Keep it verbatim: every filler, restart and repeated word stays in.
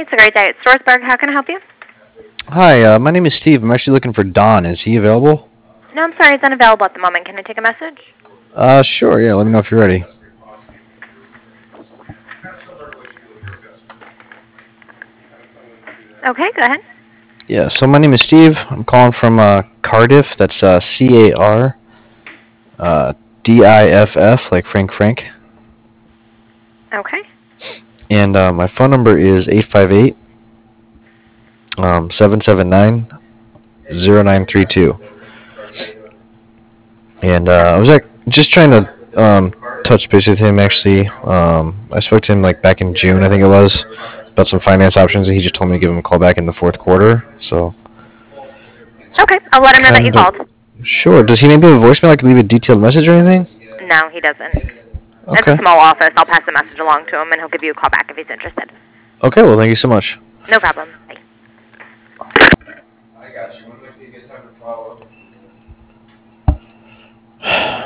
It's a great day at Storesburg. How can I help you? Hi, uh, my name is Steve. I'm actually looking for Don. Is he available? No, I'm sorry. He's unavailable at the moment. Can I take a message? Uh, sure, yeah, let me know if you're ready. Okay, go ahead. Yeah, so my name is Steve. I'm calling from uh, Cardiff. That's uh, C A R uh, D I F F, like Frank Frank. Okay. And uh, my phone number is eight five eight, um, seven seven nine, zero nine three two. And uh, I was like, just trying to um, touch base with him, actually. Um, I spoke to him like back in June, I think it was, about some finance options, and he just told me to give him a call back in the fourth quarter. So, Okay, I'll let him know that you kind of. called. Sure. Does he maybe have a voicemail? I could leave a detailed message or anything? No, he doesn't. It's a Okay. small office. I'll pass the message along to him, and he'll give you a call back if he's interested. Okay, well, thank you so much. No problem. Bye. I got you. When do you guys have to follow up?